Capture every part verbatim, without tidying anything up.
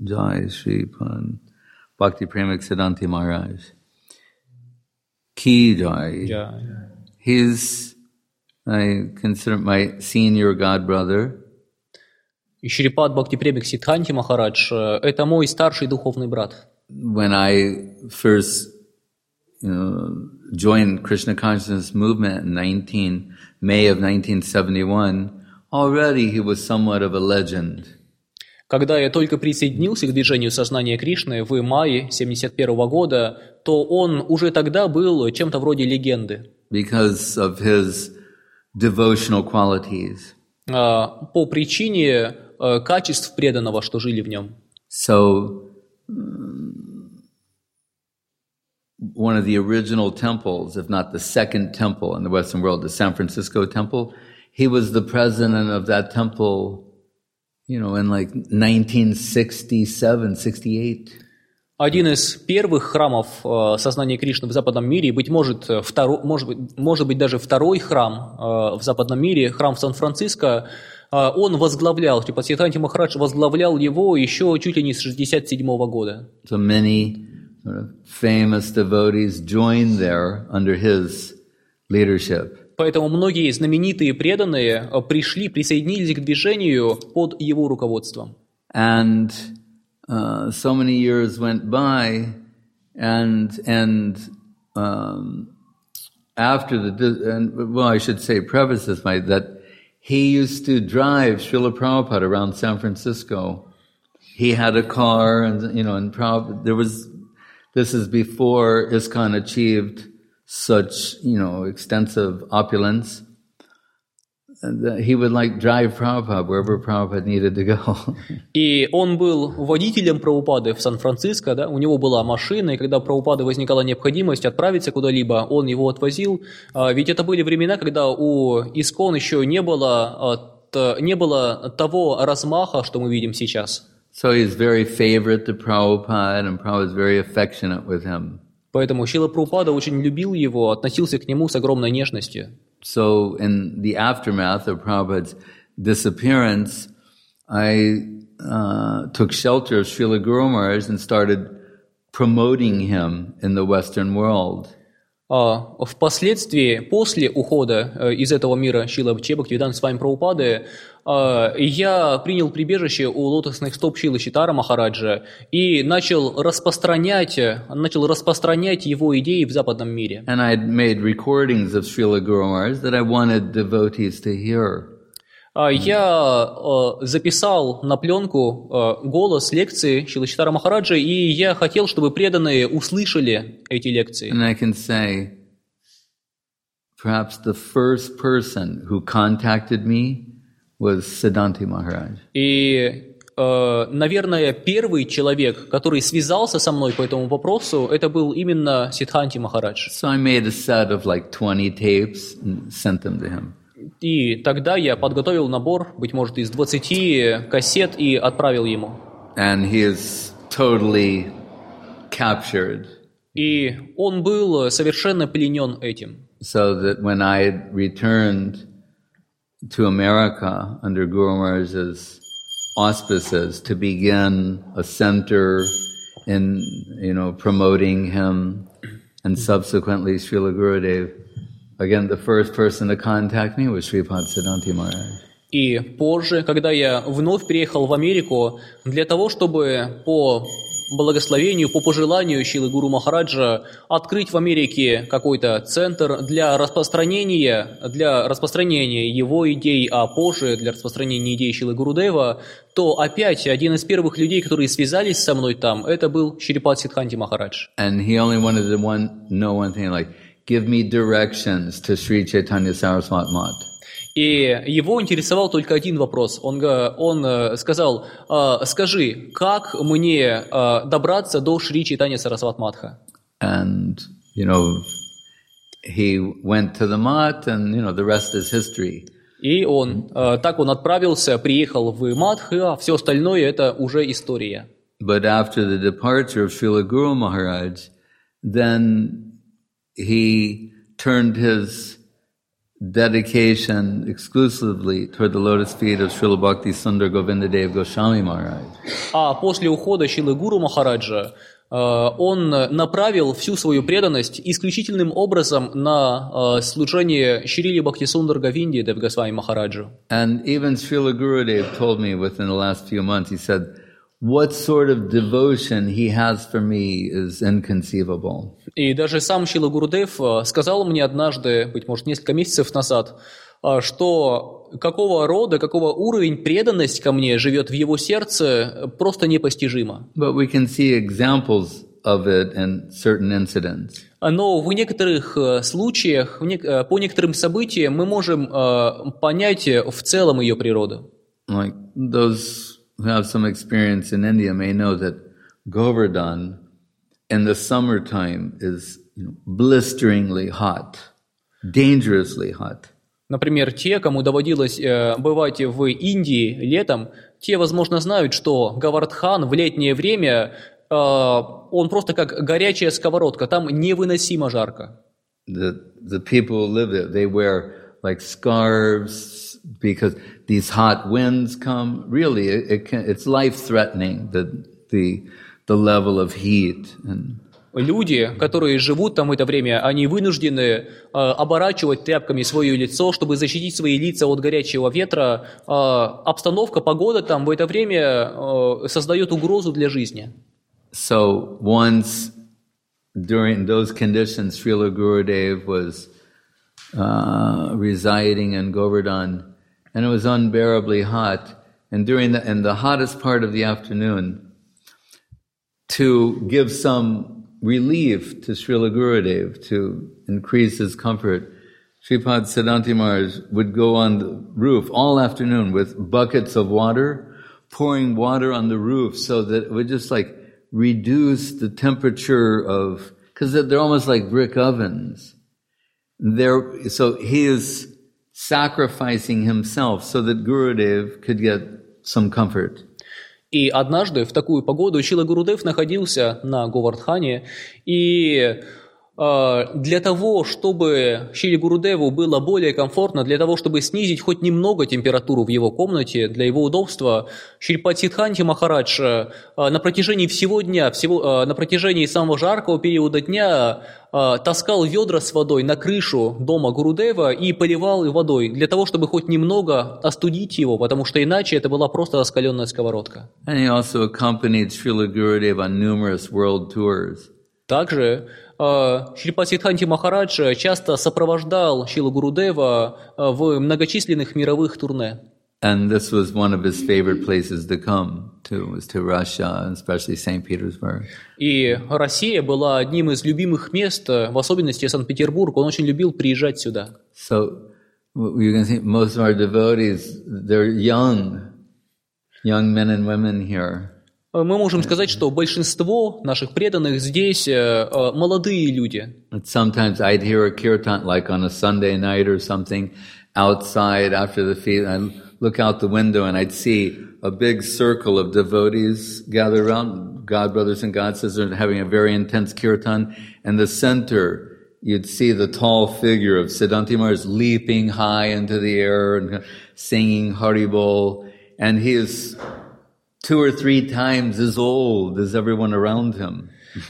Jai Shri Bhakti Premik Siddhanti Maharaj. Ki Jai. Jai. He's, I consider my senior god brother. И Шрипад Бхакти Премик Сиддханти Махарадж – это мой старший духовный брат. When I first, you know, joined Krishna Consciousness movement in nineteen May of nineteen seventy-one, already he was somewhat of a legend. Когда я только присоединился к движению сознания Кришны в мае семьдесят первого года, то он уже тогда был чем-то вроде легенды. Because of his devotional qualities. По причине качеств преданного, что жили в нем. So, one of the original temples, if not the second temple in the Western world, the San Francisco temple, he was the president of that temple, you know, in like nineteen sixty-seven, sixty-eight. Один из первых храмов сознания Кришны в западном мире, быть может, второй, может быть, может быть даже второй храм в западном мире, храм в Сан-Франциско, он возглавлял, Шрипад Сиддханти Махарадж возглавлял его еще чуть ли не с шестьдесят седьмого года. So many sort of famous devotees joined there under his leadership. Поэтому многие знаменитые преданные пришли, присоединились к движению под его руководством. And uh, so many years went by, and and um, after the and well, I should say, preface this by that he used to drive Srila Prabhupada around San Francisco. He had a car, and you know, and Prabhupada, there was. This is before ISKCON achieved such, you know, extensive opulence. And he would like drive Prabhupada wherever Prabhupada needed to go. И он был водителем Прабхупады в Сан-Франциско, да, у него была машина, и когда Прабхупады возникала необходимость отправиться куда-либо, он его отвозил. Ведь это были времена, когда у ISKCON еще не было, не было того размаха, что мы видим сейчас. So he's very favorite to Prabhupada, and Prabhupada is very affectionate with him. Поэтому Шрила Прабхупада очень любил его, относился к нему с огромной нежностью. So in the aftermath of Prabhupada's disappearance, I uh, took shelter of Srila Guru Maharaj and started promoting him in the Western world. А впоследствии, после ухода из этого мира Шрилы Бхактивиданта Свами Прабхупады, я принял прибежище у лотосных стоп Шрилы Читара Махараджа и начал распространять, начал распространять его идеи в западном мире. And I had made recordings of Srila Guru Maharaj that I wanted devotees to hear. Я записал на пленку голос лекции Шрилы Читара Махараджа, и я хотел, чтобы преданные услышали эти лекции. And I can say, perhaps the first person who contacted me was Siddhanti Maharaj. И, наверное, первый человек, который связался со мной по этому вопросу, это был именно Сиддханти Махарадж. So I made a set of like twenty tapes and sent them to him. И тогда я подготовил набор, быть может, из двадцати кассет и отправил ему. And he is totally captured. И он был совершенно пленен этим. So that when I returned to America under Guru Maharaj's auspices to begin a center in, you know, promoting him, and subsequently Srila Gurudev, again, the first person to contact me was Sripad Siddhanti Maharaj. И позже, когда я вновь переехал в Америку, для того, чтобы по благословению, по пожеланию Шрилы Гуру Махараджа открыть в Америке какой-то центр для распространения, для распространения его идей, а позже для распространения идей Шрилы Гурудева, то опять один из первых людей, которые связались со мной там, это был Шрипад Сиддханти Махарадж. And he only wanted to one, know one thing, like, give me directions to Sri Chaitanya Saraswat Math. И его интересовал только один вопрос. Он, он сказал, скажи, как мне добраться до Шри Чайтанья Сарасват Матха? And, you know, he went to the Math, and, you know, the rest is history. И он, так он отправился, приехал в Матх, а все остальное это уже история. But after the departure of Srila Guru Maharaj, then he turned his dedication exclusively toward the lotus feet of Srila Bhakti Sundar Govindadev Goswami Maharaj. А после ухода Шрилы Гуру Махараджа э, он направил всю свою преданность исключительным образом на э, служение Шриле Бхактисундар Говинде Дев Госвами Махараджу. And even Srila Gurudev told me within the last few months, he said, what sort of devotion he has for me is inconceivable. И даже сам Шрила Гурудев сказал мне однажды, быть может, несколько месяцев назад, что какого рода, какого уровень преданность ко мне живет в его сердце, просто непостижимо. But we can see examples of it in certain incidents. Но в некоторых случаях, по некоторым событиям мы можем понять в целом ее природу. Like those who have some experience in India may know that Govardhan in the summertime is, you know, blisteringly hot, dangerously hot. Например, те, кому доводилось э, бывать в Индии летом, те, возможно, знают, что Говардхан в летнее время, э, он просто как горячая сковородка, там невыносимо жарко. The, the people who live there, they wear like scarves because these hot winds come. Really, it, it can, it's life-threatening, the, the, the level of heat. And Люди, которые живут там в это время, они вынуждены э, оборачивать тряпками свое лицо, чтобы защитить свои лица от горячего ветра. Э, обстановка, погода там в это время э, создает угрозу для жизни. So once during those conditions, Srila Gurudev was uh, residing in Govardhan, and it was unbearably hot. And during the in the hottest part of the afternoon, to give some relief to Srila Gurudev, to increase his comfort, Sripad Siddhanti Maharaj would go on the roof all afternoon with buckets of water, pouring water on the roof so that it would just like reduce the temperature of, because they're almost like brick ovens. They're, so he is sacrificing himself so that Gurudev could get some comfort. И однажды в такую погоду Шрила Гурудев находился на Говардхане, и э, для того, чтобы Шриле Гурудеву было более комфортно, для того, чтобы снизить хоть немного температуру в его комнате, для его удобства, Шрипад Сиддханти Махарадж э, на протяжении всего дня, всего, э, на протяжении самого жаркого периода дня э, таскал ведра с водой на крышу дома Гурудева и поливал водой, для того, чтобы хоть немного остудить его, потому что иначе это была просто раскаленная сковородка. And he also accompanied Srila Gurudev on numerous world tours. Также Шрипад Сиддханти Махарадж часто сопровождал Шрилу Гурудева в многочисленных мировых турне. And this was one of his favorite places to come to, was to Russia, and especially Saint Petersburg. И Россия была одним из любимых мест, в особенности Санкт-Петербург. Он очень любил приезжать сюда. So you can see most of our devotees, they're young, young men and women here. Мы можем сказать, что большинство наших преданных здесь молодые люди. Sometimes I'd hear a kirtan like on a Sunday night or something outside after the feast. I'd look out the window and I'd see a big circle of devotees gather around, God brothers and God sisters, having a very intense kirtan. And the center, you'd see the tall figure of Siddhanti Maharaj leaping high into the air and singing Haribol. And he is two or three times as old as everyone around him.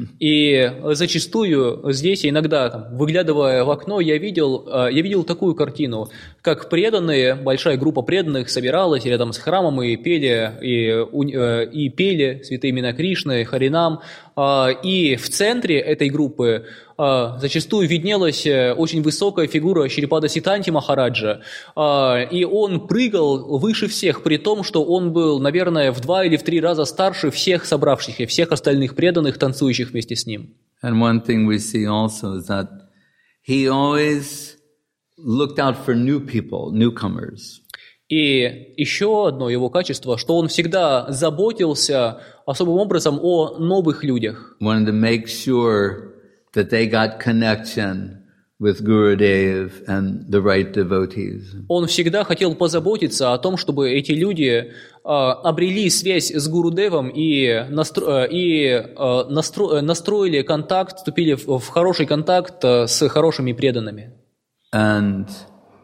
И зачастую здесь, иногда, там, выглядывая в окно, я видел, я видел такую картину, как преданные, большая группа преданных собиралась рядом с храмом и пели, и, и пели святые имена Кришны, Харинам, и в центре этой группы зачастую виднелась очень высокая фигура Шрипада Сиддханти Махараджа, и он прыгал выше всех, при том, что он был, наверное, в два или в три раза старше всех собравшихся, всех остальных преданных, танцующих вместе с ним. And one thing we see also is that he always looked out for new people, newcomers. И еще одно его качество, что он всегда заботился особым образом о новых людях. Wanted to make sure that they got connection with Gurudev and the right devotees. Он всегда хотел позаботиться о том, чтобы эти люди э, обрели связь с Гурудевом и, настро, и э, настро, настроили контакт, вступили в, в хороший контакт с хорошими преданными. And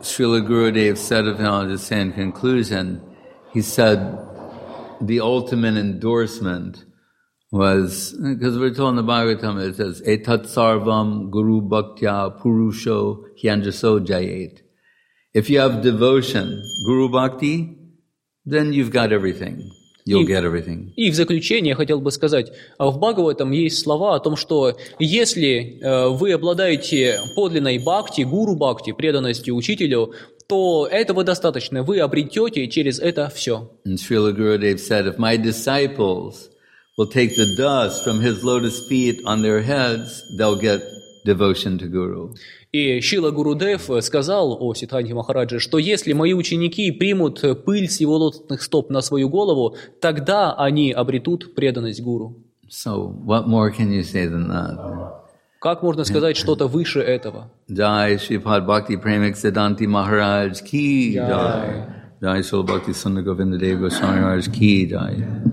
Srila Gurudev said of him, I'll just say in conclusion, he said the ultimate endorsement was, because we're told in the Bhagavatam, it says, Etat sarvam guru bhaktya purusho hyanjaso jayet. If you have devotion, guru bhakti, then you've got everything. You'll get everything. И в заключение я хотел бы сказать, в Бхагаватам есть слова о том, что если э, вы обладаете подлинной бхакти, гуру бхакти, преданностью учителю, то этого достаточно. Вы обретете через это все. And Srila Gurudev said, if my disciples will take the dust from his lotus feet on their heads, they'll get devotion to Guru. И Шрила Гурудев сказал о Сиддханте Махараджи, что если мои ученики примут пыль с его лотосных стоп на свою голову, тогда они обретут преданность Гуру. So, what more can you say than that? Как можно сказать что-то выше этого? Jai Shripad Bhakti Premik Siddhanti Maharaj Ki Jai. Jai Srila Bhakti Sundar Govinda Dev Goswami Maharaj Ki Jai.